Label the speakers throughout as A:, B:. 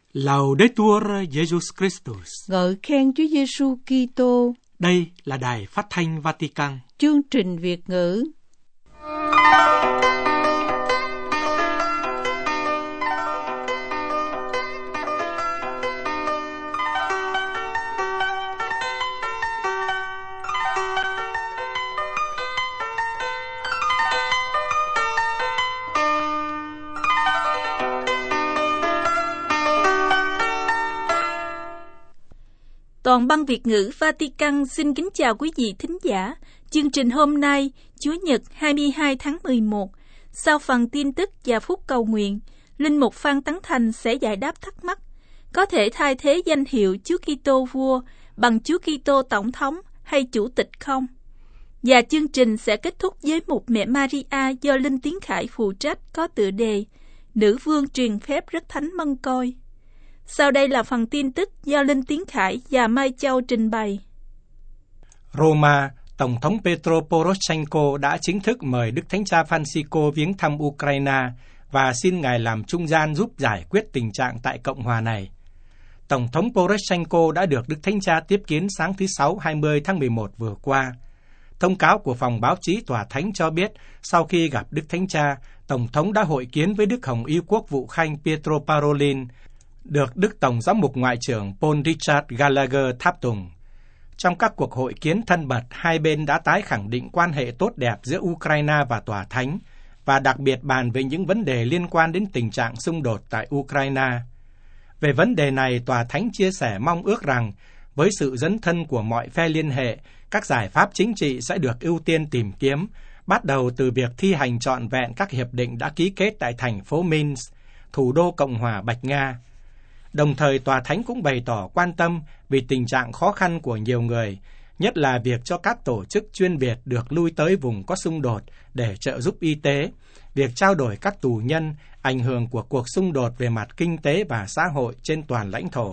A: Laudetur Jesus Christus.
B: Ngợi khen Chúa Giêsu Kitô.
A: Đây là Đài Phát thanh Vatican.
B: Chương trình Việt ngữ.
C: Toàn bang Việt ngữ Vatican xin kính chào quý vị thính giả. Chương trình hôm nay, Chủ nhật 22 tháng 11, sau phần tin tức và phút cầu nguyện, Linh mục Phan Tấn Thành sẽ giải đáp thắc mắc: có thể thay thế danh hiệu Chúa Kitô Vua bằng Chúa Kitô Tổng thống hay Chủ tịch không? Và chương trình sẽ kết thúc với mục Mẹ Maria do Linh Tiến Khải phụ trách có tựa đề Nữ vương truyền phép rất thánh mân côi. Sau đây là phần tin tức do Linh Tiến Khải và Mai Châu trình bày.
A: Roma, Tổng thống Petro Poroshenko đã chính thức mời Đức Thánh Cha Francisco viếng thăm Ukraine và xin Ngài làm trung gian giúp giải quyết tình trạng tại Cộng hòa này. Tổng thống Poroshenko đã được Đức Thánh Cha tiếp kiến sáng thứ Sáu 20 tháng 11 vừa qua. Thông cáo của phòng báo chí Tòa Thánh cho biết, sau khi gặp Đức Thánh Cha, Tổng thống đã hội kiến với Đức Hồng Y Quốc vụ Khanh Pietro Parolin, được Đức Tổng giám mục Ngoại trưởng Paul Richard Gallagher tháp tùng. Trong các cuộc hội kiến thân mật, hai bên đã tái khẳng định quan hệ tốt đẹp giữa Ukraine và Tòa Thánh, và đặc biệt bàn về những vấn đề liên quan đến tình trạng xung đột tại Ukraine. Về vấn đề này, Tòa Thánh chia sẻ mong ước rằng, với sự dấn thân của mọi phe liên hệ, các giải pháp chính trị sẽ được ưu tiên tìm kiếm, bắt đầu từ việc thi hành trọn vẹn các hiệp định đã ký kết tại thành phố Minsk, thủ đô Cộng hòa Bạch Nga. Đồng thời, Tòa Thánh cũng bày tỏ quan tâm vì tình trạng khó khăn của nhiều người, nhất là việc cho các tổ chức chuyên biệt được lui tới vùng có xung đột để trợ giúp y tế, việc trao đổi các tù nhân, ảnh hưởng của cuộc xung đột về mặt kinh tế và xã hội trên toàn lãnh thổ.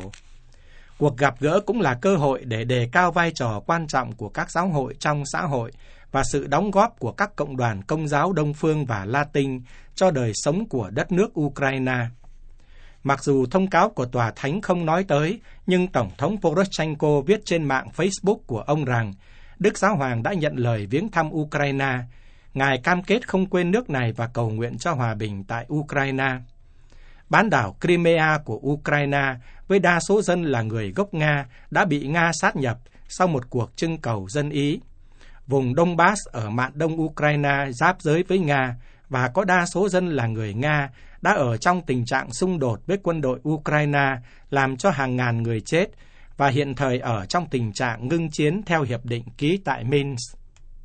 A: Cuộc gặp gỡ cũng là cơ hội để đề cao vai trò quan trọng của các giáo hội trong xã hội và sự đóng góp của các cộng đoàn Công giáo Đông Phương và Latin cho đời sống của đất nước Ukraine. Mặc dù thông cáo của Tòa Thánh không nói tới, nhưng Tổng thống Poroshenko viết trên mạng Facebook của ông rằng Đức Giáo Hoàng đã nhận lời viếng thăm Ukraine. Ngài cam kết không quên nước này và cầu nguyện cho hòa bình tại Ukraine. Bán đảo Crimea của Ukraine, với đa số dân là người gốc Nga, đã bị Nga sát nhập sau một cuộc trưng cầu dân Ý. Vùng Donbass ở mạn đông Ukraine giáp giới với Nga và có đa số dân là người Nga đã ở trong tình trạng xung đột với quân đội Ukraine, làm cho hàng ngàn người chết và hiện thời ở trong tình trạng ngưng chiến theo hiệp định ký tại Minsk.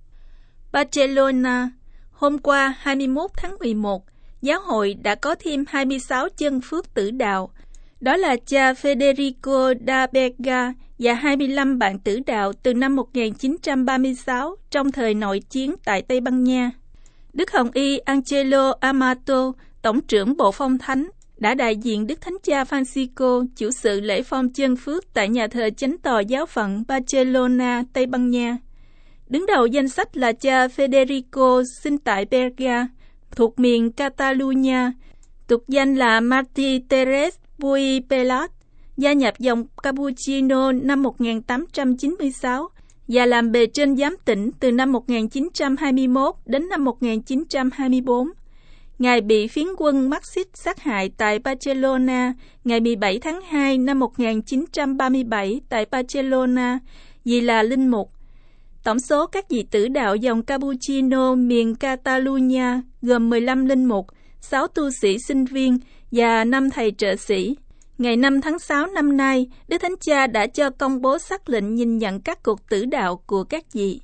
C: Barcelona, hôm qua 21 tháng 11, giáo hội đã có thêm 26 chân phước tử đạo. Đó là cha Federico da Vega và 25 bạn tử đạo từ năm 1936 trong thời nội chiến tại Tây Ban Nha. Đức Hồng Y Angelo Amato, Tổng trưởng Bộ Phong Thánh, đã đại diện Đức Thánh Cha Francisco chủ sự lễ phong chân phước tại nhà thờ Chánh tòa giáo phận Barcelona, Tây Ban Nha. Đứng đầu danh sách là cha Federico sinh tại Berga, thuộc miền Catalonia, tục danh là Martí Teres Puy Pelat, gia nhập dòng Cappuccino năm 1896 và làm bề trên giám tỉnh từ năm 1921 đến năm 1924. Ngài bị phiến quân Marxist sát hại tại Barcelona ngày 17 tháng 2 năm 1937 tại Barcelona vì là linh mục. Tổng số các vị tử đạo dòng Cappuccino miền Catalonia gồm 15 linh mục, 6 tu sĩ sinh viên và 5 thầy trợ sĩ. Ngày 5 tháng 6 năm nay, Đức Thánh Cha đã cho công bố sắc lệnh nhìn nhận các cuộc tử đạo của các vị.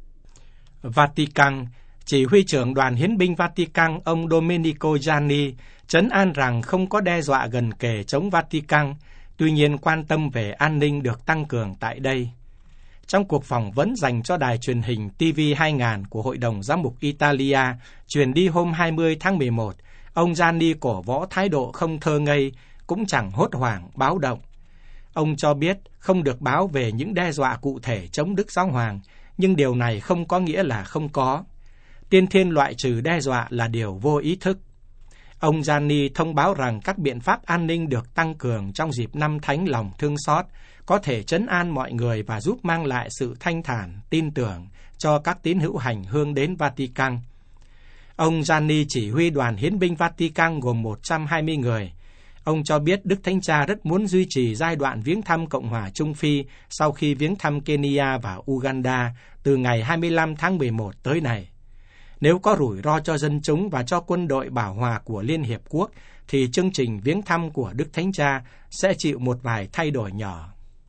A: Vatican, chỉ huy trưởng đoàn hiến binh Vatican ông Domenico Gianni trấn an rằng không có đe dọa gần kề chống Vatican, tuy nhiên quan tâm về an ninh được tăng cường tại đây. Trong cuộc phỏng vấn dành cho đài truyền hình TV2000 của Hội đồng Giám mục Italia truyền đi hôm 20 tháng 11, ông Gianni cổ võ thái độ không thơ ngây, cũng chẳng hốt hoảng, báo động. Ông cho biết không được báo về những đe dọa cụ thể chống Đức Giáo Hoàng, nhưng điều này không có nghĩa là không có. Tiên thiên loại trừ đe dọa là điều vô ý thức. Ông Gianni thông báo rằng các biện pháp an ninh được tăng cường trong dịp năm Thánh Lòng Thương Xót có thể trấn an mọi người và giúp mang lại sự thanh thản, tin tưởng cho các tín hữu hành hương đến Vatican. Ông Gianni chỉ huy đoàn hiến binh Vatican gồm 120 người. Ông cho biết Đức Thánh Cha rất muốn duy trì giai đoạn viếng thăm Cộng hòa Trung Phi sau khi viếng thăm Kenya và Uganda từ ngày 25 tháng 11 tới này. Nếu có rủi ro cho dân chúng và cho quân đội bảo hòa của Liên Hiệp Quốc, thì chương trình viếng thăm của Đức Thánh Cha sẽ chịu một vài thay đổi nhỏ.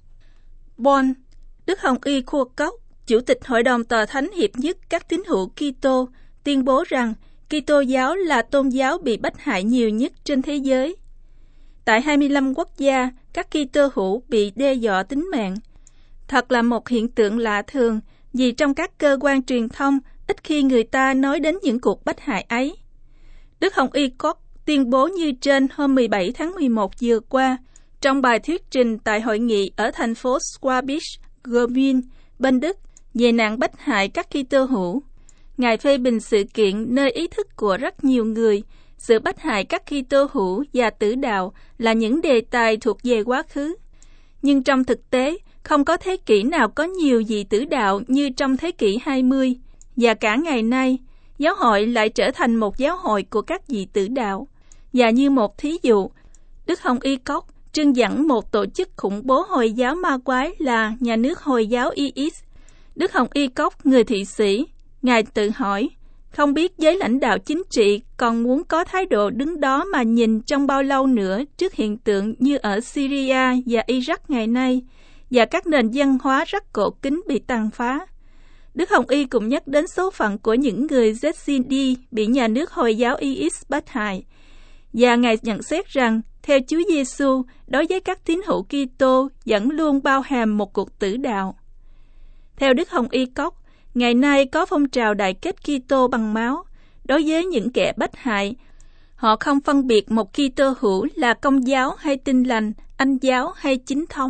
C: Bon, Đức Hồng Y Kuokok, Chủ tịch Hội đồng Tòa Thánh Hiệp nhất các tín hữu Kitô, tuyên bố rằng Kitô giáo là tôn giáo bị bách hại nhiều nhất trên thế giới. Tại 25 quốc gia, các Kitô hữu bị đe dọa tính mạng. Thật là một hiện tượng lạ thường, vì trong các cơ quan truyền thông, ít khi người ta nói đến những cuộc bách hại ấy. Đức Hồng Y Kuokok tuyên bố như trên hôm 17 tháng 11 vừa qua, trong bài thuyết trình tại hội nghị ở thành phố Schwäbisch Gmünd, bên Đức, về nạn bách hại các Kitô hữu. Ngài phê bình sự kiện nơi ý thức của rất nhiều người, sự bách hại các Kitô hữu và tử đạo là những đề tài thuộc về quá khứ. Nhưng trong thực tế, không có thế kỷ nào có nhiều vị tử đạo như trong thế kỷ 20, và cả ngày nay, giáo hội lại trở thành một giáo hội của các vị tử đạo. Và như một thí dụ, Đức Hồng Y Kuokok trưng dẫn một tổ chức khủng bố Hồi giáo ma quái là nhà nước Hồi giáo IS. Đức Hồng Y Kuokok, người Thụy Sĩ, Ngài tự hỏi, không biết giới lãnh đạo chính trị còn muốn có thái độ đứng đó mà nhìn trong bao lâu nữa trước hiện tượng như ở Syria và Iraq ngày nay, và các nền văn hóa rất cổ kính bị tàn phá. Đức Hồng Y cũng nhắc đến số phận của những người Yazidi bị nhà nước Hồi giáo IS bắt hại, và Ngài nhận xét rằng, theo Chúa Giêsu, đối với các tín hữu Kitô vẫn luôn bao hàm một cuộc tử đạo. Theo Đức Hồng Y Kuokok, ngày nay có phong trào đại kết Kitô bằng máu. Đối với những kẻ bách hại, họ không phân biệt một Kitô hữu là Công giáo hay Tin lành, Anh giáo hay chính thống.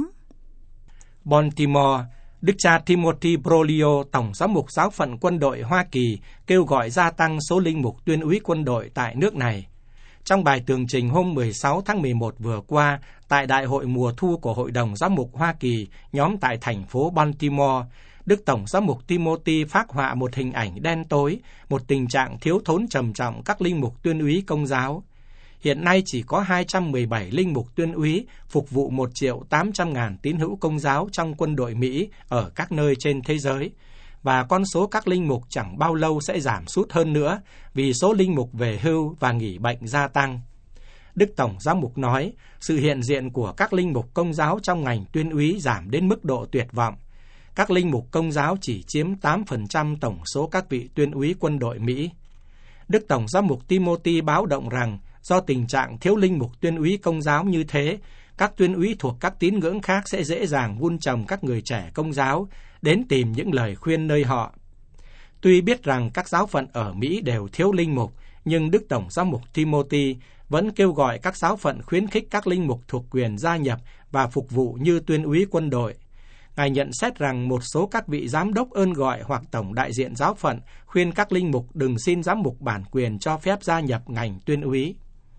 A: Baltimore, Đức cha Timothy Broglio, Tổng giám mục giáo phận quân đội Hoa Kỳ, kêu gọi gia tăng số linh mục tuyên úy quân đội tại nước này. Trong bài tường trình hôm 16 tháng 11 vừa qua, tại Đại hội mùa thu của Hội đồng Giám mục Hoa Kỳ, nhóm tại thành phố Baltimore, Đức Tổng giám mục Timothy phác họa một hình ảnh đen tối, một tình trạng thiếu thốn trầm trọng các linh mục tuyên úy Công giáo. Hiện nay chỉ có 217 linh mục tuyên úy phục vụ 1.800.000 tín hữu Công giáo trong quân đội Mỹ ở các nơi trên thế giới, và con số các linh mục chẳng bao lâu sẽ giảm sút hơn nữa vì số linh mục về hưu và nghỉ bệnh gia tăng. Đức Tổng giám mục nói, sự hiện diện của các linh mục Công giáo trong ngành tuyên úy giảm đến mức độ tuyệt vọng. Các linh mục Công giáo chỉ chiếm 8% tổng số các vị tuyên úy quân đội Mỹ. Đức Tổng giám mục Timothy báo động rằng, do tình trạng thiếu linh mục tuyên úy Công giáo như thế, các tuyên úy thuộc các tín ngưỡng khác sẽ dễ dàng vun trồng các người trẻ Công giáo đến tìm những lời khuyên nơi họ. Tuy biết rằng các giáo phận ở Mỹ đều thiếu linh mục, nhưng Đức Tổng giám mục Timothy vẫn kêu gọi các giáo phận khuyến khích các linh mục thuộc quyền gia nhập và phục vụ như tuyên úy quân đội. Ngài nhận xét rằng một số các vị giám đốc ơn gọi hoặc tổng đại diện giáo phận khuyên các linh mục đừng xin giám mục bản quyền cho phép gia nhập ngành tuyên úy.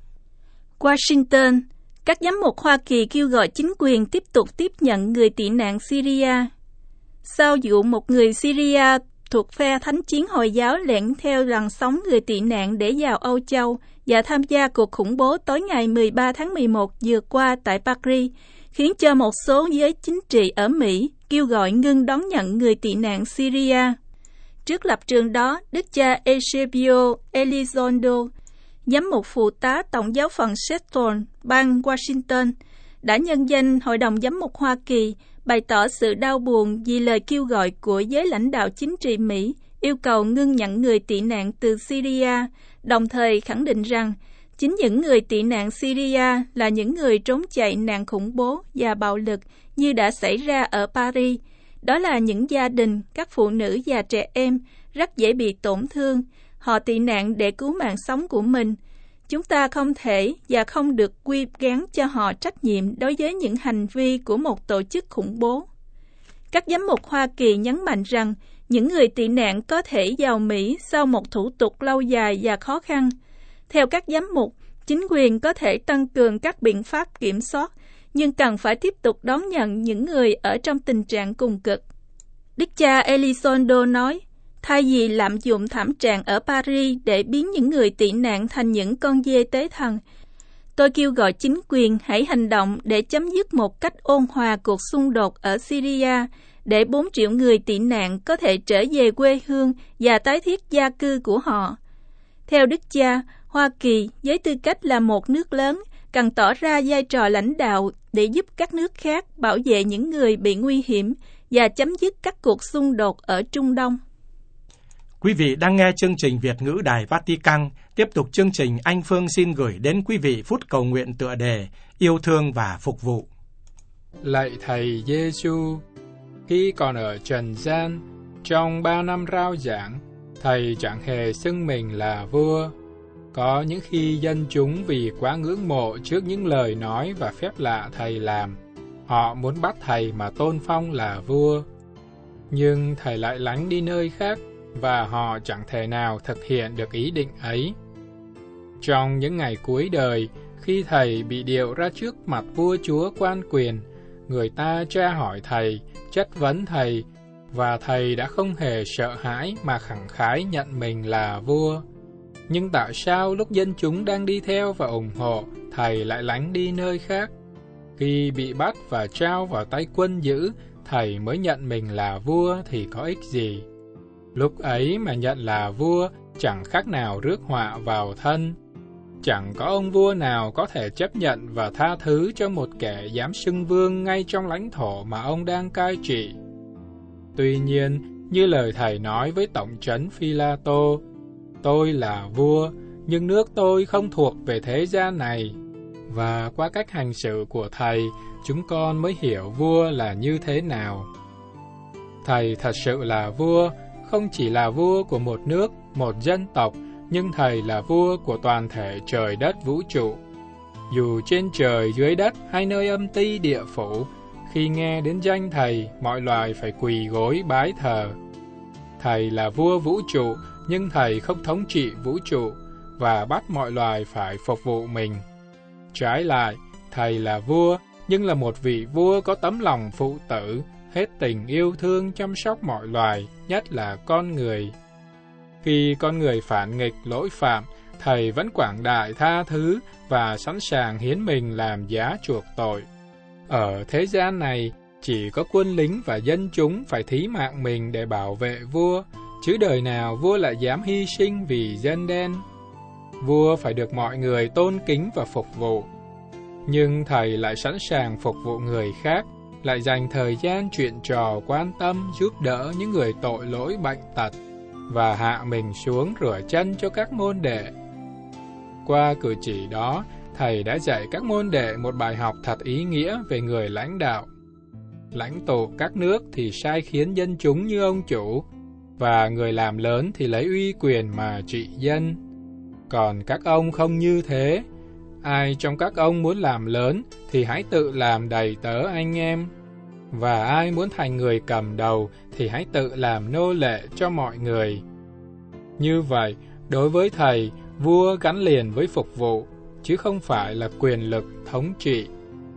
C: Washington, các giám mục Hoa Kỳ kêu gọi chính quyền tiếp tục tiếp nhận người tị nạn Syria. Sau vụ một người Syria thuộc phe thánh chiến Hồi giáo lẻn theo làn sóng người tị nạn để vào Âu Châu và tham gia cuộc khủng bố tối ngày 13 tháng 11 vừa qua tại Paris, khiến cho một số giới chính trị ở Mỹ kêu gọi ngưng đón nhận người tị nạn Syria. Trước lập trường đó, Đức cha Eusebio Elizondo, giám mục phụ tá Tổng giáo phận Seattle, bang Washington, đã nhân danh Hội đồng Giám mục Hoa Kỳ bày tỏ sự đau buồn vì lời kêu gọi của giới lãnh đạo chính trị Mỹ yêu cầu ngưng nhận người tị nạn từ Syria, đồng thời khẳng định rằng chính những người tị nạn Syria là những người trốn chạy nạn khủng bố và bạo lực như đã xảy ra ở Paris. Đó là những gia đình, các phụ nữ và trẻ em rất dễ bị tổn thương. Họ tị nạn để cứu mạng sống của mình. Chúng ta không thể và không được quy gán cho họ trách nhiệm đối với những hành vi của một tổ chức khủng bố. Các giám mục Hoa Kỳ nhấn mạnh rằng những người tị nạn có thể vào Mỹ sau một thủ tục lâu dài và khó khăn. Theo các giám mục, Chính quyền có thể tăng cường các biện pháp kiểm soát, nhưng cần phải tiếp tục đón nhận những người ở trong tình trạng cùng cực. Đức cha Elizondo nói, thay vì lạm dụng thảm trạng ở Paris để biến những người tị nạn thành những con dê tế thần, tôi kêu gọi chính quyền hãy hành động để chấm dứt một cách ôn hòa cuộc xung đột ở Syria, để 4 triệu người tị nạn có thể trở về quê hương và tái thiết gia cư của họ. Theo Đức cha, Hoa Kỳ với tư cách là một nước lớn cần tỏ ra vai trò lãnh đạo để giúp các nước khác bảo vệ những người bị nguy hiểm và chấm dứt các cuộc xung đột ở Trung Đông.
A: Quý vị đang nghe chương trình Việt ngữ Đài Vatican. Tiếp tục chương trình, anh Phương xin gửi đến quý vị phút cầu nguyện tựa đề Yêu thương và phục vụ.
D: Lạy Thầy Giêsu, khi còn ở trần gian, trong 3 năm rao giảng, Thầy chẳng hề xưng mình là vua. Có những khi dân chúng vì quá ngưỡng mộ trước những lời nói và phép lạ Thầy làm, họ muốn bắt Thầy mà tôn phong là vua. Nhưng Thầy lại lánh đi nơi khác, và họ chẳng thể nào thực hiện được ý định ấy. Trong những ngày cuối đời, khi Thầy bị điệu ra trước mặt vua chúa quan quyền, người ta tra hỏi Thầy, chất vấn Thầy, và Thầy đã không hề sợ hãi mà khẳng khái nhận mình là vua. Nhưng tại sao lúc dân chúng đang đi theo và ủng hộ, Thầy lại lánh đi nơi khác? Khi bị bắt và trao vào tay quân dữ, Thầy mới nhận mình là vua thì có ích gì? Lúc ấy mà nhận là vua chẳng khác nào rước họa vào thân. Chẳng có ông vua nào có thể chấp nhận và tha thứ cho một kẻ dám xưng vương ngay trong lãnh thổ mà ông đang cai trị. Tuy nhiên, như lời Thầy nói với tổng trấn Phi-la-tô, tôi là vua, nhưng nước tôi không thuộc về thế gian này. Và qua cách hành xử của Thầy, chúng con mới hiểu vua là như thế nào. Thầy thật sự là vua, không chỉ là vua của một nước, một dân tộc, nhưng Thầy là vua của toàn thể trời đất vũ trụ. Dù trên trời, dưới đất hay nơi âm ti địa phủ, khi nghe đến danh Thầy, mọi loài phải quỳ gối bái thờ. Thầy là vua vũ trụ, nhưng Thầy không thống trị vũ trụ và bắt mọi loài phải phục vụ mình. Trái lại, Thầy là vua, nhưng là một vị vua có tấm lòng phụ tử, hết tình yêu thương chăm sóc mọi loài, nhất là con người. Khi con người phản nghịch lỗi phạm, Thầy vẫn quảng đại tha thứ và sẵn sàng hiến mình làm giá chuộc tội. Ở thế gian này, chỉ có quân lính và dân chúng phải thí mạng mình để bảo vệ vua, chứ đời nào vua lại dám hy sinh vì dân đen. Vua phải được mọi người tôn kính và phục vụ. Nhưng Thầy lại sẵn sàng phục vụ người khác, lại dành thời gian chuyện trò quan tâm giúp đỡ những người tội lỗi bệnh tật, và hạ mình xuống rửa chân cho các môn đệ. Qua cử chỉ đó, Thầy đã dạy các môn đệ một bài học thật ý nghĩa về người lãnh đạo. Lãnh tụ các nước thì sai khiến dân chúng như ông chủ, và người làm lớn thì lấy uy quyền mà trị dân. Còn các ông không như thế. Ai trong các ông muốn làm lớn thì hãy tự làm đầy tớ anh em. Và ai muốn thành người cầm đầu thì hãy tự làm nô lệ cho mọi người. Như vậy, đối với Thầy, vua gắn liền với phục vụ, chứ không phải là quyền lực thống trị.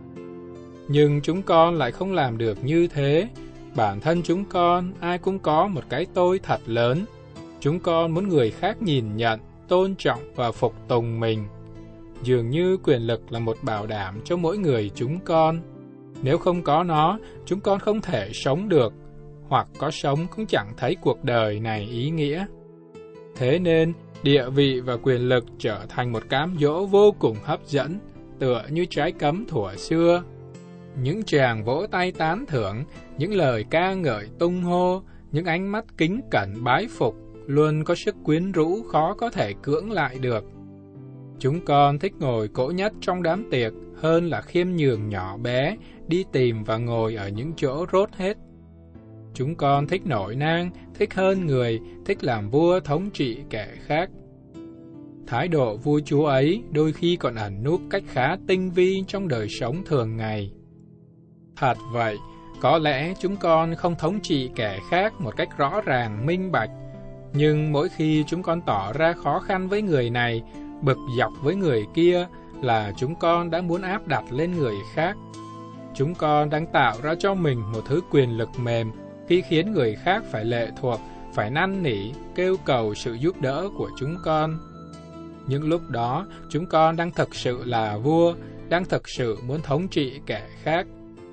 D: Nhưng chúng con lại không làm được như thế. Bản thân chúng con, ai cũng có một cái tôi thật lớn. Chúng con muốn người khác nhìn nhận, tôn trọng và phục tùng mình. Dường như quyền lực là một bảo đảm cho mỗi người chúng con. Nếu không có nó, chúng con không thể sống được, hoặc có sống cũng chẳng thấy cuộc đời này ý nghĩa. Thế nên, địa vị và quyền lực trở thành một cám dỗ vô cùng hấp dẫn, tựa như trái cấm thuở xưa. Những tràng vỗ tay tán thưởng, những lời ca ngợi tung hô, những ánh mắt kính cẩn bái phục, luôn có sức quyến rũ khó có thể cưỡng lại được. Chúng con thích ngồi cỗ nhất trong đám tiệc hơn là khiêm nhường nhỏ bé, đi tìm và ngồi ở những chỗ rốt hết. Chúng con thích nổi nang, thích hơn người, thích làm vua thống trị kẻ khác. Thái độ vua chúa ấy đôi khi còn ẩn núp cách khá tinh vi trong đời sống thường ngày. Thật vậy, có lẽ chúng con không thống trị kẻ khác một cách rõ ràng, minh bạch, nhưng mỗi khi chúng con tỏ ra khó khăn với người này, bực dọc với người kia là chúng con đã muốn áp đặt lên người khác. Chúng con đang tạo ra cho mình một thứ quyền lực mềm khi khiến người khác phải lệ thuộc, phải năn nỉ, kêu cầu sự giúp đỡ của chúng con. Những lúc đó, chúng con đang thực sự là vua, đang thực sự muốn thống trị kẻ khác.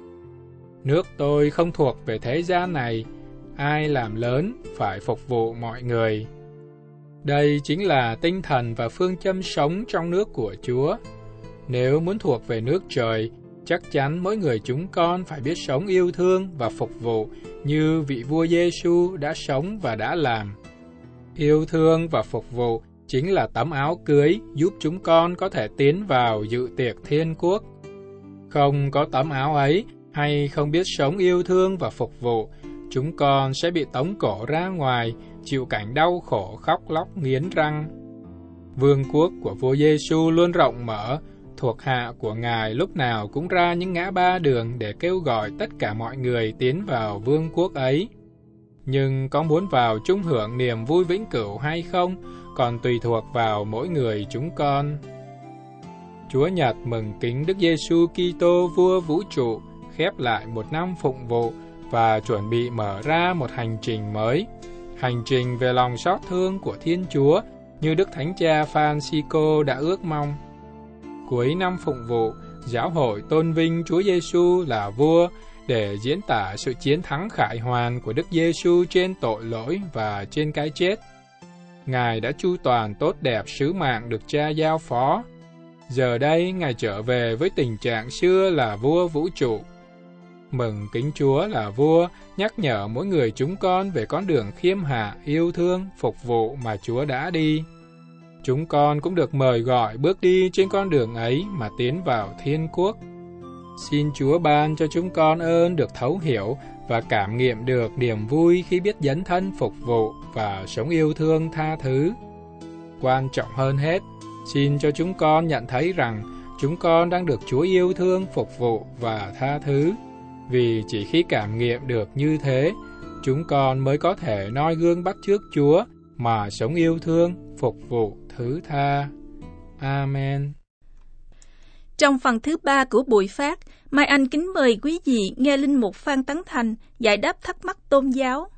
D: Nước tôi không thuộc về thế gian này, ai làm lớn phải phục vụ mọi người. Đây chính là tinh thần và phương châm sống trong nước của Chúa. Nếu muốn thuộc về nước trời, chắc chắn mỗi người chúng con phải biết sống yêu thương và phục vụ như vị vua Giêsu đã sống và đã làm. Yêu thương và phục vụ chính là tấm áo cưới giúp chúng con có thể tiến vào dự tiệc thiên quốc. Không có tấm áo ấy hay không biết sống yêu thương và phục vụ, chúng con sẽ bị tống cổ ra ngoài, chịu cảnh đau khổ khóc lóc nghiến răng. Vương quốc của vua Giêsu luôn rộng mở, thuộc hạ của Ngài lúc nào cũng ra những ngã ba đường để kêu gọi tất cả mọi người tiến vào vương quốc ấy. Nhưng có muốn vào chung hưởng niềm vui vĩnh cửu hay không, còn tùy thuộc vào mỗi người chúng con. Chúa Nhật mừng kính Đức Giêsu Kitô vua vũ trụ, khép lại một năm phụng vụ và chuẩn bị mở ra một hành trình mới, hành trình về lòng xót thương của Thiên Chúa như Đức Thánh Cha Francisco đã ước mong. Cuối năm phụng vụ, giáo hội tôn vinh Chúa Giêsu là vua để diễn tả sự chiến thắng khải hoàn của Đức Giêsu trên tội lỗi và trên cái chết. Ngài đã chu toàn tốt đẹp sứ mạng được Cha giao phó. Giờ đây, Ngài trở về với tình trạng xưa là vua vũ trụ. Mừng kính Chúa là vua, nhắc nhở mỗi người chúng con về con đường khiêm hạ, yêu thương, phục vụ mà Chúa đã đi. Chúng con cũng được mời gọi bước đi trên con đường ấy mà tiến vào thiên quốc. Xin Chúa ban cho chúng con ơn được thấu hiểu và cảm nghiệm được niềm vui khi biết dấn thân phục vụ và sống yêu thương tha thứ. Quan trọng hơn hết, xin cho chúng con nhận thấy rằng chúng con đang được Chúa yêu thương, phục vụ và tha thứ. Vì chỉ khi cảm nghiệm được như thế, chúng con mới có thể noi gương bắt chước Chúa mà sống yêu thương, phục vụ, thứ tha. Amen.
C: Trong phần thứ 3 của buổi phát, Mai Anh kính mời quý vị nghe Linh mục Phan Tấn Thành giải đáp thắc mắc tôn giáo.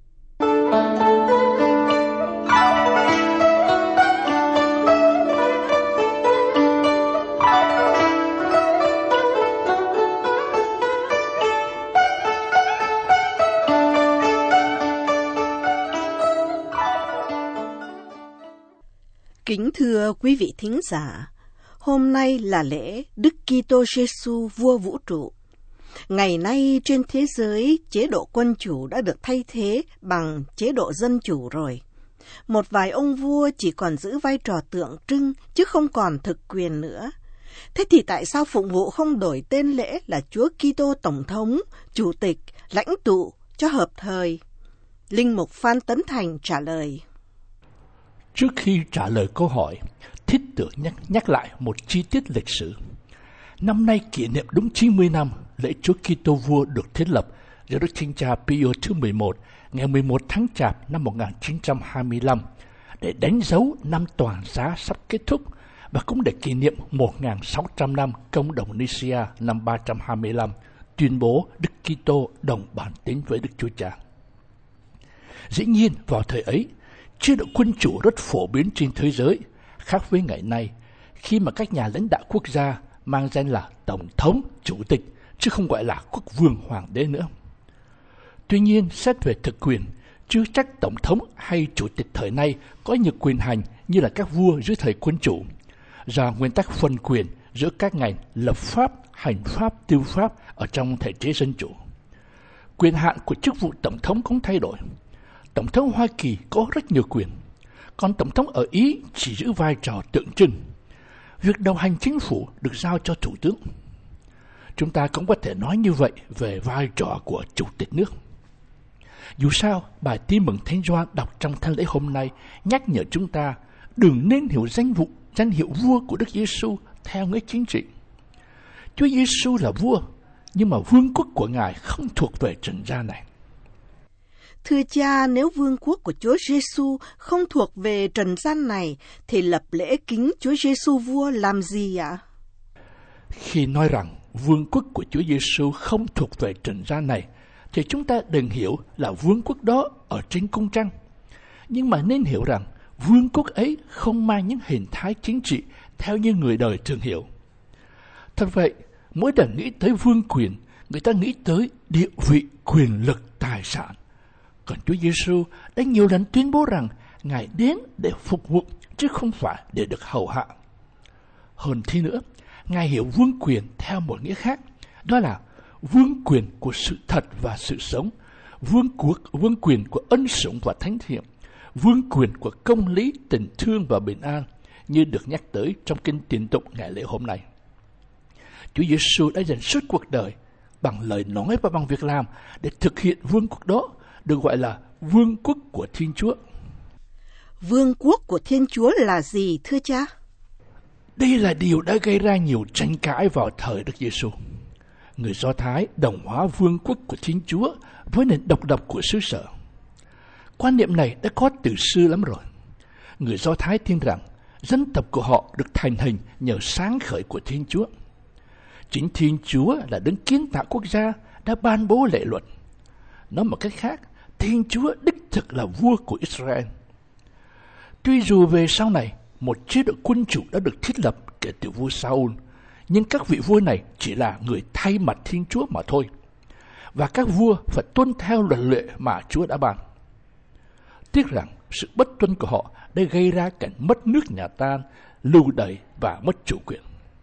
B: Kính thưa quý vị thính giả, hôm nay là lễ Đức Kitô Giêsu vua vũ trụ. Ngày nay trên thế giới, chế độ quân chủ đã được thay thế bằng chế độ dân chủ rồi. Một vài ông vua chỉ còn giữ vai trò tượng trưng chứ không còn thực quyền nữa. Thế thì tại sao phụng vụ không đổi tên lễ là Chúa Kitô Tổng thống, Chủ tịch, lãnh tụ cho hợp thời? Linh mục Phan Tấn Thành trả lời.
E: Trước khi trả lời câu hỏi, thiết tưởng nhắc lại một chi tiết lịch sử. Năm nay kỷ niệm đúng 90 năm lễ Chúa Kitô vua được thiết lập do Đức Thánh Cha Pio thứ 11 ngày 11 tháng Chạp năm 1925 để đánh dấu năm toàn giá sắp kết thúc và cũng để kỷ niệm 1.600 năm Công đồng Nicaea năm 325 tuyên bố Đức Kitô đồng bản tính với Đức Chúa Cha. Dĩ nhiên vào thời ấy, chế độ quân chủ rất phổ biến trên thế giới, khác với ngày nay, khi mà các nhà lãnh đạo quốc gia mang danh là Tổng thống, Chủ tịch, chứ không gọi là Quốc vương Hoàng đế nữa. Tuy nhiên, xét về thực quyền, chưa chắc Tổng thống hay Chủ tịch thời nay có nhiều quyền hành như là các vua dưới thời quân chủ, do nguyên tắc phân quyền giữa các ngành lập pháp, hành pháp, tư pháp ở trong thể chế dân chủ. Quyền hạn của chức vụ Tổng thống cũng thay đổi. Tổng thống Hoa Kỳ có rất nhiều quyền, còn Tổng thống ở Ý chỉ giữ vai trò tượng trưng. Việc điều hành chính phủ được giao cho Thủ tướng. Chúng ta cũng có thể nói như vậy về vai trò của Chủ tịch nước. Dù sao, bài tin mừng Thánh Gioan đọc trong thánh lễ hôm nay nhắc nhở chúng ta đừng nên hiểu danh hiệu vua của Đức Giêsu theo nghĩa chính trị. Chúa Giêsu là vua, nhưng mà vương quốc của Ngài không thuộc về trần gian này.
B: Thưa cha, nếu vương quốc của Chúa Giêsu không thuộc về trần gian này, thì lập lễ kính Chúa Giêsu vua làm gì ạ?
E: Khi nói rằng vương quốc của Chúa Giêsu không thuộc về trần gian này, thì chúng ta đừng hiểu là vương quốc đó ở trên cung trăng, nhưng mà nên hiểu rằng vương quốc ấy không mang những hình thái chính trị theo như người đời thường hiểu. Thật vậy, mỗi lần nghĩ tới vương quyền, người ta nghĩ tới địa vị, quyền lực, tài sản. Còn Chúa Giêsu đã nhiều lần tuyên bố rằng Ngài đến để phục vụ chứ không phải để được hầu hạ. Hơn thế nữa, Ngài hiểu vương quyền theo một nghĩa khác, đó là vương quyền của sự thật và sự sống, vương quyền của ân sủng và thánh thiện, vương quyền của công lý, tình thương và bình an, như được nhắc tới trong kinh tiền tụng ngày lễ hôm nay. Chúa Giêsu đã dành suốt cuộc đời bằng lời nói và bằng việc làm để thực hiện vương quốc đó, được gọi là vương quốc của Thiên Chúa.
B: Vương quốc của Thiên Chúa là gì thưa cha?
E: Đây là điều đã gây ra nhiều tranh cãi vào thời Đức Giêsu. Người Do Thái đồng hóa vương quốc của Thiên Chúa với nền độc lập của xứ sở. Quan niệm này đã có từ xưa lắm rồi. Người Do Thái tin rằng dân tộc của họ được thành hình nhờ sáng khởi của Thiên Chúa. Chính Thiên Chúa là đấng kiến tạo quốc gia, đã ban bố lệ luật. Nói một cách khác, Thiên Chúa đích thực là vua của Israel. Tuy dù về sau này, một chế độ quân chủ đã được thiết lập kể từ vua Saul, nhưng các vị vua này chỉ là người thay mặt Thiên Chúa mà thôi. Và các vua phải tuân theo luật lệ mà Chúa đã ban. Tiếc rằng sự bất tuân của họ đã gây ra cảnh mất nước nhà tan, lưu đày và mất chủ quyền.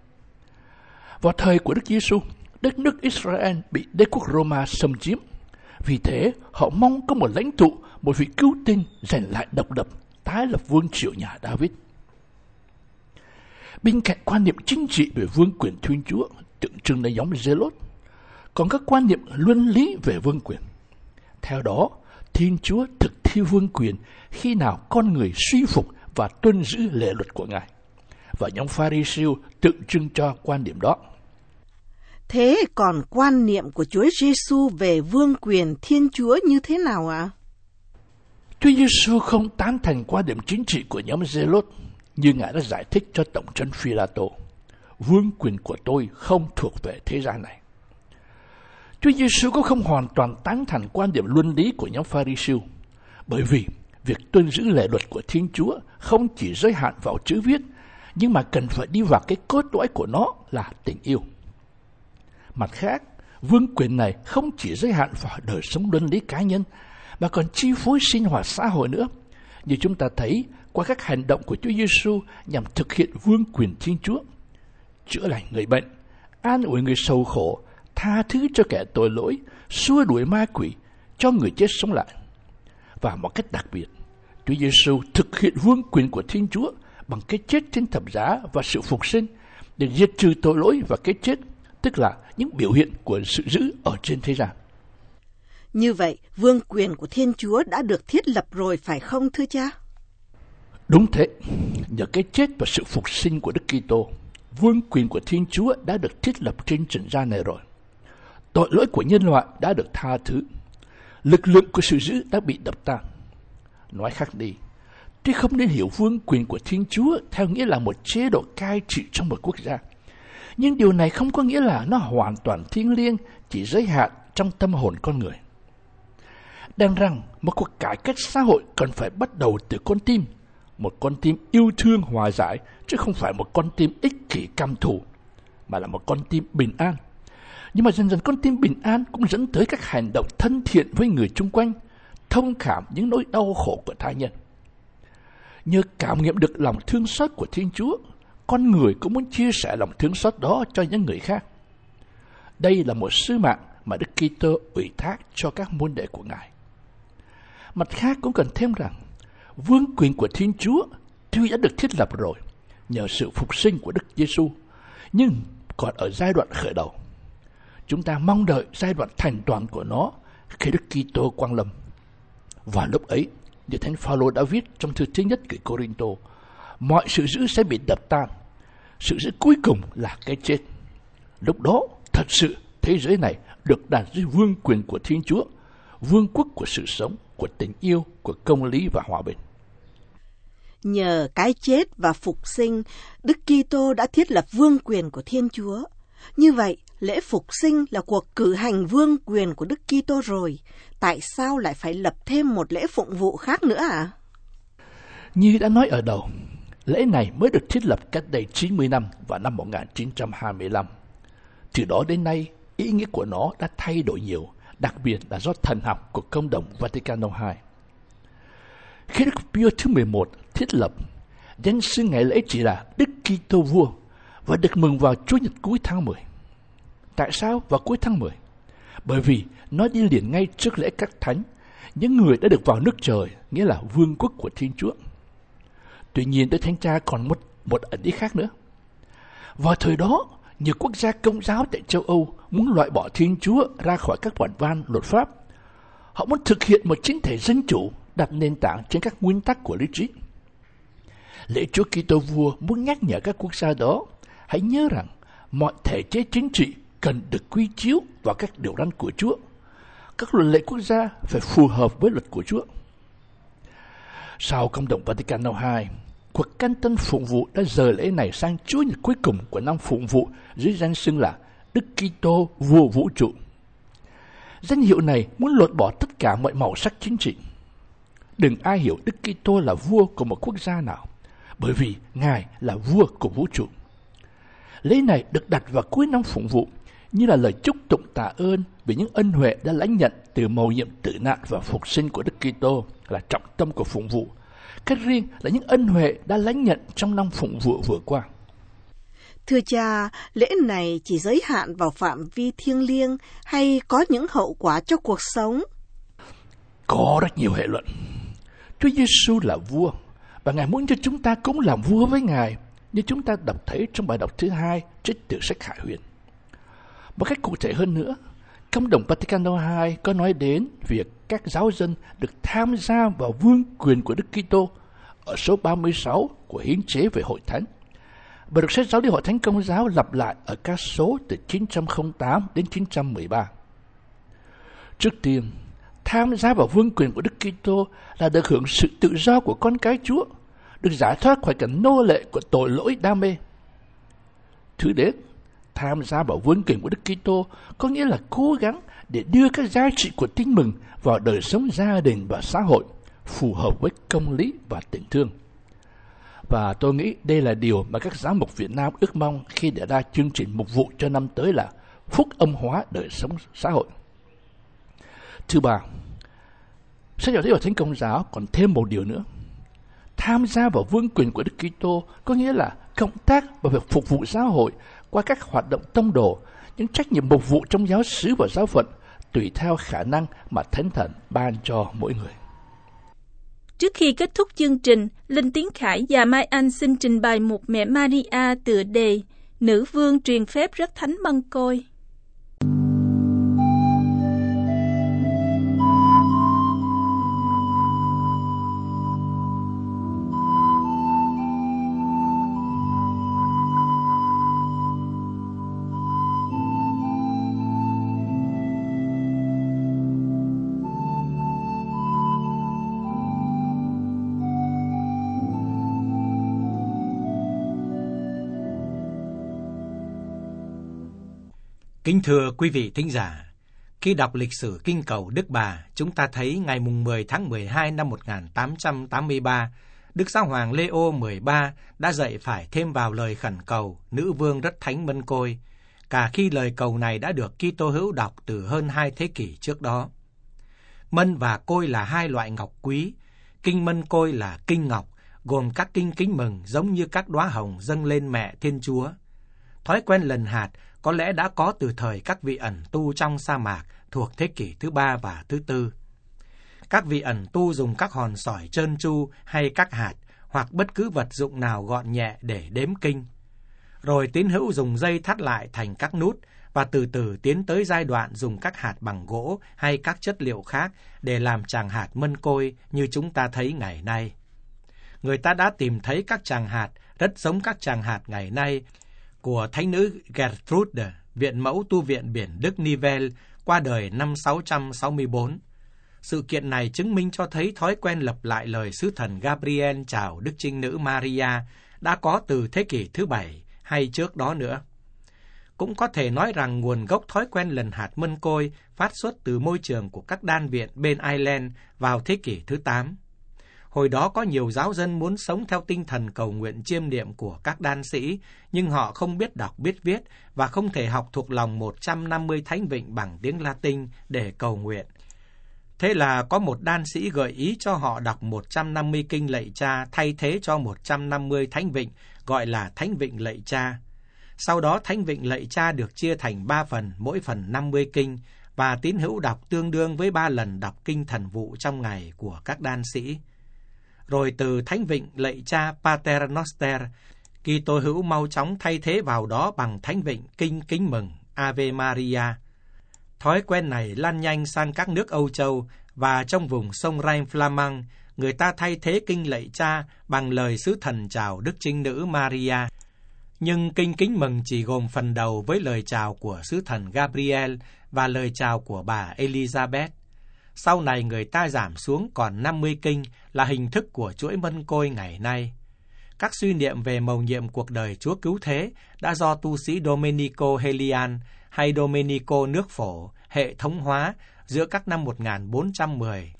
E: Vào thời của Đức Giêsu, đất nước Israel bị đế quốc Roma xâm chiếm. Vì thế, họ mong có một lãnh tụ, một vị cứu tinh giành lại độc lập, tái lập vương triều nhà David. Bên cạnh quan niệm chính trị về vương quyền Thiên Chúa, tượng trưngในnhóm Giê-lốt, còn các quan niệm luân lý về vương quyền. Theo đó, Thiên Chúa thực thi vương quyền khi nào con người suy phục và tuân giữ lệ luật của Ngài. Và nhóm Pha-ri-siêu tượng trưng cho quan điểm đó.
B: Thế còn quan niệm của Chúa Giêsu về vương quyền Thiên Chúa như thế nào ạ?
E: Chúa Giêsu không tán thành quan điểm chính trị của nhóm Giê-lốt, như Ngài đã giải thích cho Tổng trấn Phi-la-tô. Vương quyền của tôi không thuộc về thế gian này. Chúa Giêsu cũng không hoàn toàn tán thành quan điểm luân lý của nhóm Pha-ri-siêu, bởi vì việc tuân giữ lệ luật của Thiên Chúa không chỉ giới hạn vào chữ viết, nhưng mà cần phải đi vào cái cốt lõi của nó là tình yêu. Mặt khác, vương quyền này không chỉ giới hạn vào đời sống luân lý cá nhân, mà còn chi phối sinh hoạt xã hội nữa, như chúng ta thấy qua các hành động của Chúa Giêsu nhằm thực hiện vương quyền Thiên Chúa: chữa lành người bệnh, an ủi người sầu khổ, tha thứ cho kẻ tội lỗi, xua đuổi ma quỷ, cho người chết sống lại. Và một cách đặc biệt, Chúa Giêsu thực hiện vương quyền của Thiên Chúa bằng cái chết trên thập giá và sự phục sinh để diệt trừ tội lỗi và cái chết, tức là những biểu hiện của sự dữ ở trên thế gian.
B: Như vậy, vương quyền của Thiên Chúa đã được thiết lập rồi phải không thưa cha?
E: Đúng thế, nhờ cái chết và sự phục sinh của Đức Kitô, vương quyền của Thiên Chúa đã được thiết lập trên trần gian này rồi. Tội lỗi của nhân loại đã được tha thứ. Lực lượng của sự dữ đã bị đập tan. Nói khác đi, tuy không nên hiểu vương quyền của Thiên Chúa theo nghĩa là một chế độ cai trị trong một quốc gia, nhưng điều này không có nghĩa là nó hoàn toàn thiêng liêng, chỉ giới hạn trong tâm hồn con người. Đang rằng một cuộc cải cách xã hội cần phải bắt đầu từ con tim, một con tim yêu thương hòa giải, chứ không phải một con tim ích kỷ căm thù, mà là một con tim bình an. Nhưng mà dần dần con tim bình an cũng dẫn tới các hành động thân thiện với người chung quanh, thông cảm những nỗi đau khổ của tha nhân. Nhờ cảm nghiệm được lòng thương xót của Thiên Chúa, con người cũng muốn chia sẻ lòng thương xót đó cho những người khác. Đây là một sứ mạng mà Đức Kitô ủy thác cho các môn đệ của Ngài. Mặt khác cũng cần thêm rằng, vương quyền của Thiên Chúa tuy đã được thiết lập rồi nhờ sự phục sinh của Đức Giêsu, nhưng còn ở giai đoạn khởi đầu. Chúng ta mong đợi giai đoạn thành toàn của nó khi Đức Kitô quang lâm. Và lúc ấy, như Thánh Phaolô đã viết trong thư thứ nhất gửi Cô-rinh-tô, mọi sự dữ sẽ bị đập tan. Sự dữ cuối cùng là cái chết. Lúc đó, thật sự thế giới này được đặt dưới vương quyền của Thiên Chúa, vương quốc của sự sống, của tình yêu, của công lý và hòa bình.
B: Nhờ cái chết và phục sinh, Đức Kitô đã thiết lập vương quyền của Thiên Chúa. Như vậy, lễ phục sinh là cuộc cử hành vương quyền của Đức Kitô rồi. Tại sao lại phải lập thêm một lễ phụng vụ khác nữa ạ?
E: Như đã nói ở đầu, lễ này mới được thiết lập cách đây 90 năm vào năm 1925. Từ đó đến nay, ý nghĩa của nó đã thay đổi nhiều, đặc biệt là do thần học của Công đồng Vatican II. Khi Đức Pio thứ 11 thiết lập, danh xưng ngày lễ chỉ là Đức Kitô Vua và được mừng vào Chủ nhật cuối tháng 10. Tại sao vào cuối tháng 10? Bởi vì nó đi liền ngay trước lễ các thánh, những người đã được vào nước trời, nghĩa là vương quốc của Thiên Chúa. Tuy nhiên, Đức Thánh Cha còn một ẩn ý khác nữa. Vào thời đó, nhiều quốc gia Công giáo tại châu Âu muốn loại bỏ Thiên Chúa ra khỏi các bản văn luật pháp. Họ muốn thực hiện một chính thể dân chủ đặt nền tảng trên các nguyên tắc của lý trí. Lễ Chúa Kitô Vua muốn nhắc nhở các quốc gia đó hãy nhớ rằng mọi thể chế chính trị cần được quy chiếu vào các điều răn của Chúa. Các luật lệ quốc gia phải phù hợp với luật của Chúa. Sau Công đồng Vatican II, cuộc căn tân phụng vụ đã dời lễ này sang Chủ nhật cuối cùng của năm phụng vụ dưới danh xưng là Đức Kitô Vua Vũ trụ. Danh hiệu này muốn lột bỏ tất cả mọi màu sắc chính trị. Đừng ai hiểu Đức Kitô là vua của một quốc gia nào, bởi vì Ngài là vua của vũ trụ. Lễ này được đặt vào cuối năm phụng vụ như là lời chúc tụng tạ ơn vì những ân huệ đã lãnh nhận từ mầu nhiệm tử nạn và phục sinh của Đức Kitô là trọng tâm của phụng vụ. Cách riêng là những ân huệ đã lãnh nhận trong năm phụng vụ vừa qua.
B: Thưa cha, lễ này chỉ giới hạn vào phạm vi thiêng liêng hay có những hậu quả cho cuộc sống?
E: Có rất nhiều hệ luận. Chúa Giêsu là vua và Ngài muốn cho chúng ta cũng làm vua với Ngài, như chúng ta đọc thấy trong bài đọc thứ 2 trích từ sách Khải Huyền. Một cách cụ thể hơn nữa, Công đồng Vatican II có nói đến việc các giáo dân được tham gia vào vương quyền của Đức Kitô ở số 36 của hiến chế về Hội Thánh, và được sách Giáo lý Hội Thánh Công giáo lặp lại ở các số từ 908 đến 913. Trước tiên, tham gia vào vương quyền của Đức Kitô là được hưởng sự tự do của con cái Chúa, được giải thoát khỏi cảnh nô lệ của tội lỗi đam mê. Thứ đến, tham gia vào vương quyền của Đức Kitô có nghĩa là cố gắng để đưa các giá trị của Tin mừng vào đời sống gia đình và xã hội, phù hợp với công lý và tình thương. Và tôi nghĩ đây là điều mà các giám mục Việt Nam ước mong khi đề ra chương trình mục vụ cho năm tới là phúc âm hóa đời sống xã hội. Thứ ba, sách Giáo lý Hội Thánh Công giáo còn thêm một điều nữa. Tham gia vào vương quyền của Đức Kitô có nghĩa là cộng tác vào việc phục vụ giáo hội qua các hoạt động tông đồ, những trách nhiệm mục vụ trong giáo xứ và giáo phận tùy theo khả năng mà Thánh Thần ban cho mỗi người.
C: Trước khi kết thúc chương trình, Linh Tiến Khải và Mai Anh xin trình bày một Mẹ Maria tựa đề Nữ vương truyền phép rất thánh mân côi.
A: Kính thưa quý vị thính giả, khi đọc lịch sử kinh cầu Đức Bà, chúng ta thấy ngày 10 tháng 12 năm 1883, Đức Giáo hoàng Leo XIII đã dạy phải thêm vào lời khẩn cầu nữ vương rất thánh mân côi, cả khi lời cầu này đã được Kitô hữu đọc từ hơn 2 thế kỷ trước đó. Mân và côi là hai loại ngọc quý. Kinh mân côi là kinh ngọc, gồm các kinh kính mừng giống như các đóa hồng dâng lên mẹ Thiên Chúa. Thói quen lần hạt có lẽ đã có từ thời các vị ẩn tu trong sa mạc thuộc thế kỷ thứ 3 và thứ 4. Các vị ẩn tu dùng các hòn sỏi trơn tru hay các hạt hoặc bất cứ vật dụng nào gọn nhẹ để đếm kinh. Rồi tín hữu dùng dây thắt lại thành các nút và từ từ tiến tới giai đoạn dùng các hạt bằng gỗ hay các chất liệu khác để làm tràng hạt mân côi như chúng ta thấy ngày nay. Người ta đã tìm thấy các tràng hạt rất giống các tràng hạt ngày nay của thánh nữ Gertrude, viện mẫu tu viện biển Đức Nivelles, qua đời năm 664. Sự kiện này chứng minh cho thấy thói quen lặp lại lời sứ thần Gabriel chào Đức Trinh Nữ Maria đã có từ thế kỷ thứ 7 hay trước đó nữa. Cũng có thể nói rằng nguồn gốc thói quen lần hạt mân côi phát xuất từ môi trường của các đan viện bên Ireland vào thế kỷ thứ 8. Hồi đó có nhiều giáo dân muốn sống theo tinh thần cầu nguyện chiêm niệm của các đan sĩ, nhưng họ không biết đọc biết viết và không thể học thuộc lòng 150 thánh vịnh bằng tiếng Latin để cầu nguyện. Thế là có một đan sĩ gợi ý cho họ đọc 150 kinh lạy Cha thay thế cho 150 thánh vịnh, gọi là thánh vịnh lạy Cha. Sau đó thánh vịnh lạy Cha được chia thành 3 phần, mỗi phần 50 kinh, và tín hữu đọc tương đương với 3 lần đọc kinh thần vụ trong ngày của các đan sĩ. Rồi từ thánh vịnh lạy Cha Pater Noster, Kitô hữu mau chóng thay thế vào đó bằng thánh vịnh kinh kính mừng Ave Maria. Thói quen này lan nhanh sang các nước Âu Châu, và trong vùng sông Rhine Flamand, người ta thay thế kinh lạy Cha bằng lời sứ thần chào Đức Trinh Nữ Maria. Nhưng kinh kính mừng chỉ gồm phần đầu với lời chào của sứ thần Gabriel và lời chào của bà Elizabeth. Sau này người ta giảm xuống còn 50 kinh là hình thức của chuỗi mân côi ngày nay. Các suy niệm về mầu nhiệm cuộc đời Chúa Cứu Thế đã do tu sĩ Domenico Helian hay Domenico nước Phổ hệ thống hóa giữa các năm 1410,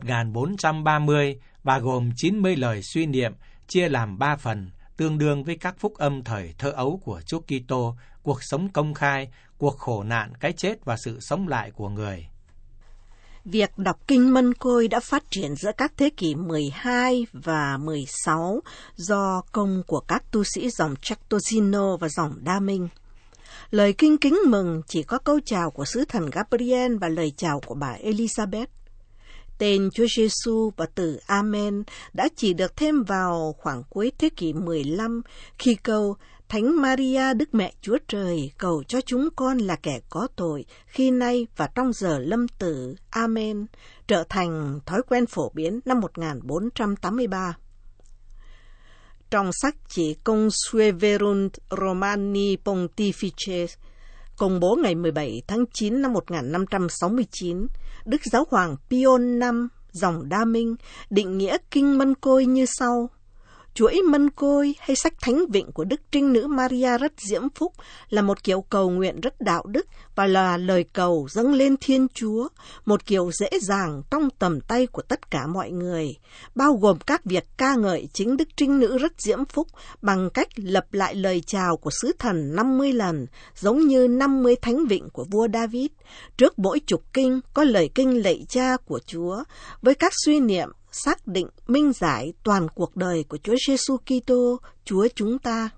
A: 1430 và gồm 90 lời suy niệm chia làm 3 phần, tương đương với các phúc âm thời thơ ấu của Chúa Kitô, cuộc sống công khai, cuộc khổ nạn, cái chết và sự sống lại của người.
B: Việc đọc kinh mân côi đã phát triển giữa các thế kỷ 12 và 16 do công của các tu sĩ dòng Certosino và dòng Đa Minh. Lời kinh kính mừng chỉ có câu chào của sứ thần Gabriel và lời chào của bà Elizabeth. Tên Chúa Giêsu và từ Amen đã chỉ được thêm vào khoảng cuối thế kỷ 15 khi câu Thánh Maria Đức Mẹ Chúa Trời cầu cho chúng con là kẻ có tội khi nay và trong giờ lâm tử. Amen trở thành thói quen phổ biến năm 1483. Trong sách chỉ Consueverunt Romani Pontifices, công bố ngày 17 tháng 9 năm 1569, Đức Giáo hoàng Pio V dòng Đa Minh định nghĩa kinh mân côi như sau: chuỗi mân côi hay sách thánh vịnh của Đức Trinh Nữ Maria rất diễm phúc là một kiểu cầu nguyện rất đạo đức và là lời cầu dâng lên Thiên Chúa, một kiểu dễ dàng trong tầm tay của tất cả mọi người, bao gồm các việc ca ngợi chính Đức Trinh Nữ rất diễm phúc bằng cách lặp lại lời chào của sứ thần 50 lần, giống như 50 thánh vịnh của vua David. Trước mỗi chục kinh có lời kinh lạy Cha của Chúa, với các suy niệm xác định minh giải toàn cuộc đời của Chúa Giêsu Kitô, Chúa chúng ta.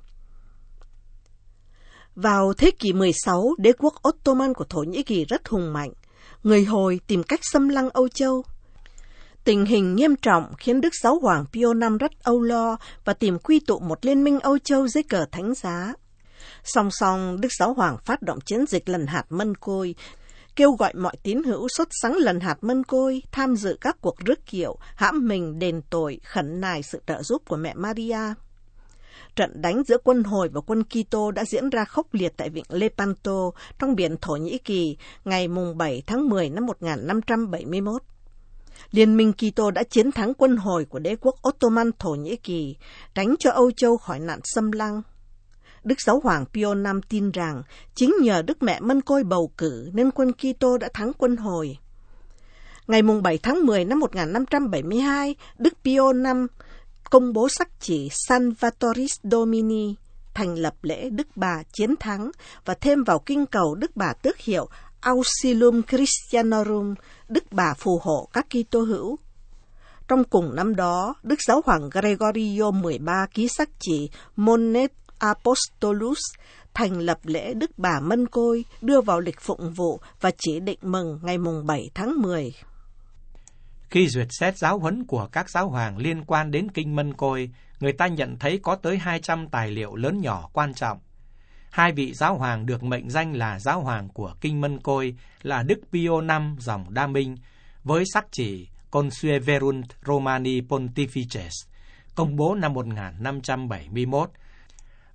B: Vào thế kỷ 16, đế quốc Ottoman của Thổ Nhĩ Kỳ rất hùng mạnh. Người Hồi tìm cách xâm lăng Âu Châu. Tình hình nghiêm trọng khiến Đức Giáo hoàng Pio V rất âu lo và tìm quy tụ một liên minh Âu Châu dưới cờ thánh giá. Song song, Đức Giáo hoàng phát động chiến dịch lần hạt mân côi, kêu gọi mọi tín hữu xuất sắng lần hạt mân côi, tham dự các cuộc rước kiệu, hãm mình đền tội, khẩn nài sự trợ giúp của mẹ Maria. Trận đánh giữa quân Hồi và quân Kitô đã diễn ra khốc liệt tại vịnh Lepanto trong biển Thổ Nhĩ Kỳ ngày 7 tháng 10 năm 1571. Liên minh Kitô đã chiến thắng quân Hồi của đế quốc Ottoman Thổ Nhĩ Kỳ, tránh cho Âu Châu khỏi nạn xâm lăng. Đức Giáo hoàng Pio V tin rằng chính nhờ Đức Mẹ Mân Côi bầu cử nên quân Kitô đã thắng quân Hồi. Ngày 7 tháng 10 năm 1572, Đức Pio V công bố sắc chỉ Salvatoris Domini, thành lập lễ Đức Bà chiến thắng và thêm vào kinh cầu Đức Bà tước hiệu Auxilium Christianorum, Đức Bà phù hộ các Kitô hữu. Trong cùng năm đó, Đức Giáo hoàng Gregorio XIII ký sắc chỉ Monet Apostolus, thành lập lễ Đức Bà Mân Côi, đưa vào lịch phụng vụ và chỉ định mừng ngày 7 tháng 10.
A: Khi duyệt xét giáo huấn của các giáo hoàng liên quan đến kinh Mân Côi, người ta nhận thấy có tới 200 tài liệu lớn nhỏ quan trọng. Hai vị giáo hoàng được mệnh danh là giáo hoàng của kinh Mân Côi là Đức Pio V dòng Đa Minh, với sắc chỉ Consueverunt Romani Pontifices, công bố năm 1571,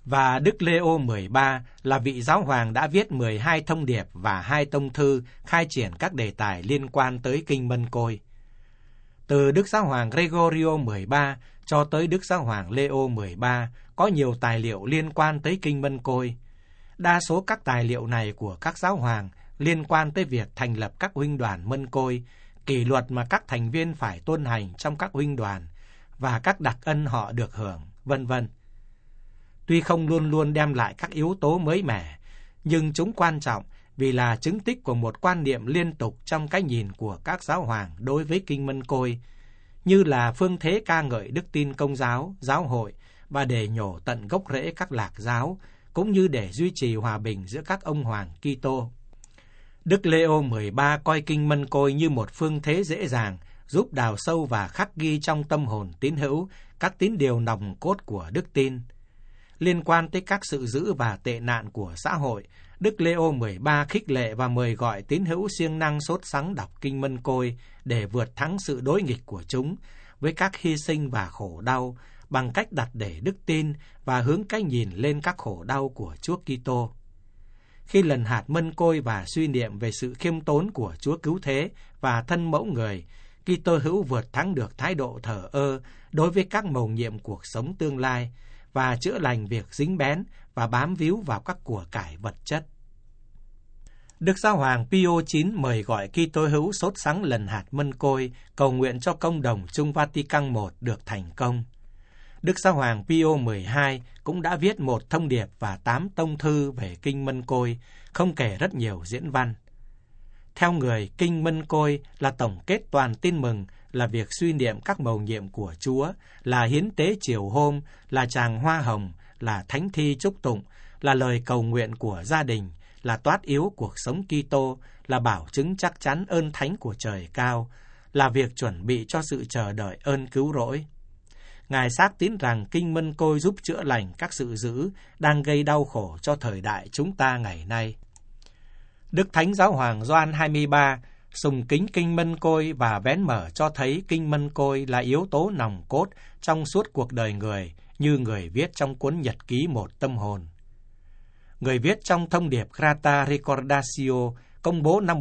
A: Và Đức Lê-ô 13 là vị giáo hoàng đã viết 12 thông điệp và 2 tông thư khai triển các đề tài liên quan tới Kinh Mân Côi. Từ Đức Giáo hoàng Gregorio 13 cho tới Đức Giáo hoàng Lê-ô 13 có nhiều tài liệu liên quan tới Kinh Mân Côi. Đa số các tài liệu này của các giáo hoàng liên quan tới việc thành lập các huynh đoàn Mân Côi, kỷ luật mà các thành viên phải tuân hành trong các huynh đoàn và các đặc ân họ được hưởng, vân vân. Tuy không luôn luôn đem lại các yếu tố mới mẻ, nhưng chúng quan trọng vì là chứng tích của một quan niệm liên tục trong cái nhìn của các giáo hoàng đối với Kinh Mân Côi, như là phương thế ca ngợi đức tin Công giáo, giáo hội và để nhổ tận gốc rễ các lạc giáo, cũng như để duy trì hòa bình giữa các ông hoàng Kitô. Đức Lê-ô 13 coi Kinh Mân Côi như một phương thế dễ dàng, giúp đào sâu và khắc ghi trong tâm hồn tín hữu các tín điều nòng cốt của đức tin. Liên quan tới các sự dữ và tệ nạn của xã hội, Đức Lê-ô 13 khích lệ và mời gọi tín hữu siêng năng sốt sắng đọc Kinh Mân Côi để vượt thắng sự đối nghịch của chúng với các hy sinh và khổ đau bằng cách đặt để đức tin và hướng cái nhìn lên các khổ đau của Chúa Kitô. Khi lần hạt mân côi và suy niệm về sự khiêm tốn của Chúa Cứu Thế và thân mẫu người, Kitô hữu vượt thắng được thái độ thờ ơ đối với các mầu nhiệm cuộc sống tương lai và chữa lành việc dính bén và bám víu vào các của cải vật chất. Đức Giáo hoàng Pio IX mời gọi Kitô hữu sốt sắng lần hạt mân côi, cầu nguyện cho công đồng Chung Vatican I được thành công. Đức Giáo hoàng Pio XII cũng đã viết một thông điệp và 8 tông thư về Kinh Mân Côi, không kể rất nhiều diễn văn. Theo người, Kinh Mân Côi là tổng kết toàn tin mừng, là việc suy niệm các mầu nhiệm của Chúa, là hiến tế chiều hôm, là tràng hoa hồng, là thánh thi chúc tụng, là lời cầu nguyện của gia đình, là toát yếu cuộc sống Kitô, là bảo chứng chắc chắn ơn thánh của trời cao, là việc chuẩn bị cho sự chờ đợi ơn cứu rỗi. Ngài xác tín rằng Kinh Mân Côi giúp chữa lành các sự dữ đang gây đau khổ cho thời đại chúng ta ngày nay. Đức Thánh Giáo hoàng Gioan 23 sùng kính Kinh Mân Côi và vén mở cho thấy Kinh Mân Côi là yếu tố nòng cốt trong suốt cuộc đời người, như người viết trong cuốn nhật ký Một Tâm Hồn. Người viết trong thông điệp Grata Recordatio công bố năm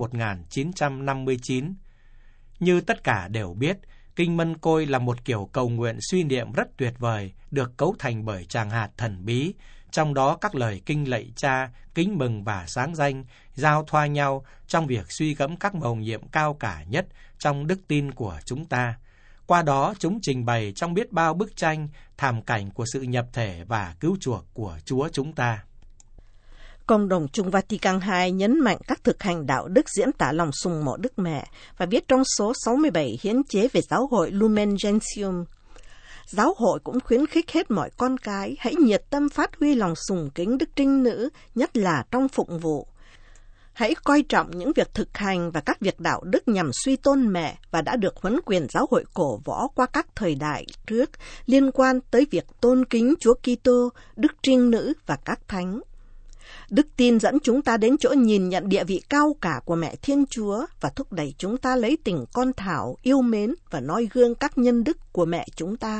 A: 1959. Như tất cả đều biết, Kinh Mân Côi là một kiểu cầu nguyện suy niệm rất tuyệt vời, được cấu thành bởi tràng hạt thần bí, trong đó các lời kinh lạy Cha, kính mừng và sáng danh, giao thoa nhau trong việc suy gẫm các mầu nhiệm cao cả nhất trong đức tin của chúng ta. Qua đó, chúng trình bày trong biết bao bức tranh, thảm cảnh của sự nhập thể và cứu chuộc của Chúa chúng ta.
B: Cộng đồng Chung Vatican II nhấn mạnh các thực hành đạo đức diễn tả lòng sùng mộ Đức Mẹ và viết trong số 67 hiến chế về giáo hội Lumen Gentium. Giáo hội cũng khuyến khích hết mọi con cái hãy nhiệt tâm phát huy lòng sùng kính Đức Trinh Nữ, nhất là trong phụng vụ. Hãy coi trọng những việc thực hành và các việc đạo đức nhằm suy tôn mẹ và đã được huấn quyền giáo hội cổ võ qua các thời đại trước liên quan tới việc tôn kính Chúa Kitô, Đức Trinh Nữ và các thánh. Đức tin dẫn chúng ta đến chỗ nhìn nhận địa vị cao cả của mẹ Thiên Chúa và thúc đẩy chúng ta lấy tình con thảo, yêu mến và noi gương các nhân đức của mẹ chúng ta.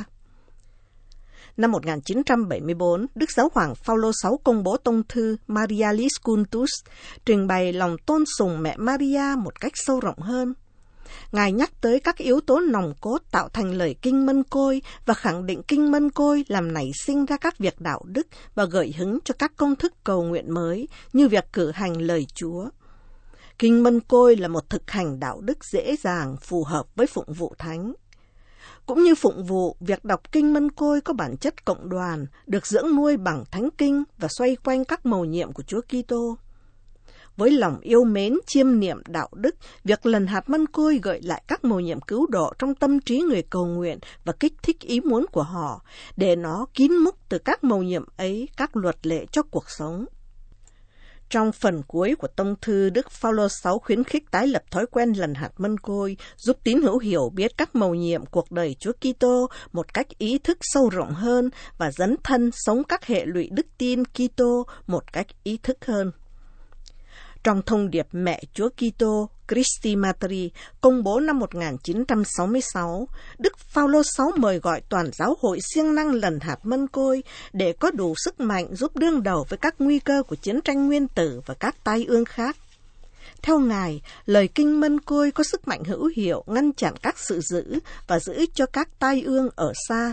B: Năm 1974, Đức Giáo hoàng Phaolô VI công bố tông thư Marialis Cultus, trình bày lòng tôn sùng mẹ Maria một cách sâu rộng hơn. Ngài nhắc tới các yếu tố nòng cốt tạo thành lời Kinh Mân Côi và khẳng định Kinh Mân Côi làm nảy sinh ra các việc đạo đức và gợi hứng cho các công thức cầu nguyện mới như việc cử hành lời Chúa. Kinh Mân Côi là một thực hành đạo đức dễ dàng, phù hợp với phụng vụ thánh. Cũng như phụng vụ, việc đọc Kinh Mân Côi có bản chất cộng đoàn, được dưỡng nuôi bằng thánh kinh và xoay quanh các mầu nhiệm của Chúa Kitô. Với lòng yêu mến, chiêm niệm đạo đức, việc lần hạt mân côi gợi lại các mầu nhiệm cứu độ trong tâm trí người cầu nguyện và kích thích ý muốn của họ, để nó kín múc từ các mầu nhiệm ấy các luật lệ cho cuộc sống. Trong phần cuối của tông thư, Đức Phaolô VI khuyến khích tái lập thói quen lần hạt mân côi, giúp tín hữu hiểu biết các mầu nhiệm cuộc đời Chúa Kitô một cách ý thức sâu rộng hơn và dấn thân sống các hệ lụy đức tin Kitô một cách ý thức hơn. Trong thông điệp Mẹ Chúa Kitô, Christi Materi công bố năm 1966, Đức Phaolô VI mời gọi toàn giáo hội siêng năng lần hạt mân côi để có đủ sức mạnh giúp đương đầu với các nguy cơ của chiến tranh nguyên tử và các tai ương khác. Theo Ngài, lời kinh mân côi có sức mạnh hữu hiệu ngăn chặn các sự dữ và giữ cho các tai ương ở xa.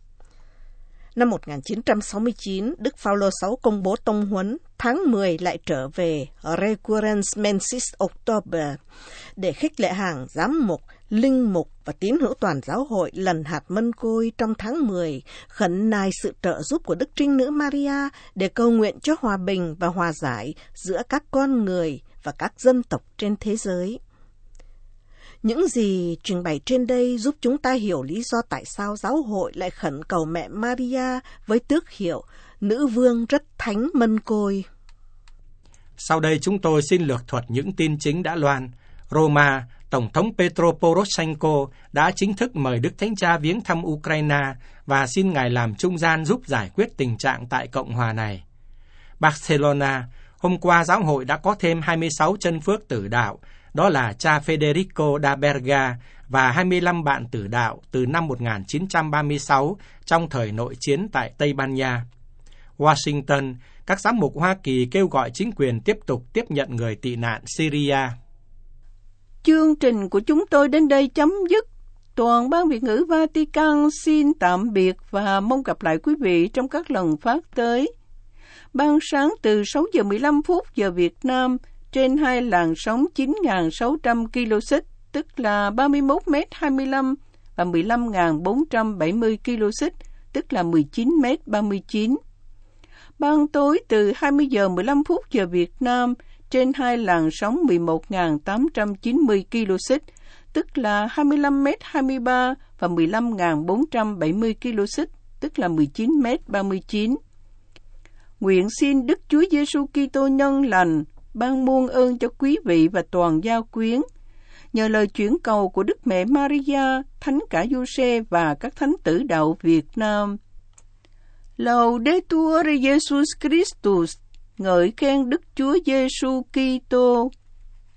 B: Năm 1969, Đức Phaolô VI công bố tông huấn tháng 10 lại trở về Recurrens Mensis October để khích lệ hàng giám mục, linh mục và tín hữu toàn giáo hội lần hạt mân côi trong tháng 10, khẩn nài sự trợ giúp của Đức Trinh Nữ Maria để cầu nguyện cho hòa bình và hòa giải giữa các con người và các dân tộc trên thế giới. Những gì trình bày trên đây giúp chúng ta hiểu lý do tại sao giáo hội lại khẩn cầu mẹ Maria với tước hiệu Nữ Vương rất thánh mân côi.
A: Sau đây chúng tôi xin lược thuật những tin chính đã loan. Roma, Tổng thống Petro Poroshenko đã chính thức mời Đức Thánh Cha viếng thăm Ukraine và xin Ngài làm trung gian giúp giải quyết tình trạng tại Cộng hòa này. Barcelona, hôm qua giáo hội đã có thêm 26 chân phước tử đạo, đó là cha Federico da Berga và 25 bạn tử đạo từ năm 1936 trong thời nội chiến tại Tây Ban Nha. Washington, các giám mục Hoa Kỳ kêu gọi chính quyền tiếp tục tiếp nhận người tị nạn Syria.
F: Chương trình của chúng tôi đến đây chấm dứt. Toàn ban Việt ngữ Vatican xin tạm biệt và mong gặp lại quý vị trong các lần phát tới. Ban sáng từ 6 giờ 15 phút giờ Việt Nam trên hai làn sóng 9.600 kHz, tức là 31m25 và 15.470 kHz, tức là 19m39. Ban tối từ 20 giờ 15 phút giờ Việt Nam trên hai làn sóng 11.890 kHz, tức là 25m23 và 15.470 kHz, tức là 19m39. Nguyện xin Đức Chúa Giêsu Kitô nhân lành ban muôn ơn cho quý vị và toàn gia quyến. Nhờ lời chuyển cầu của Đức Mẹ Maria, Thánh Cả Giuse và các thánh tử đạo Việt Nam. Laudetur Jesus Christus, ngợi khen Đức Chúa Giêsu Kitô.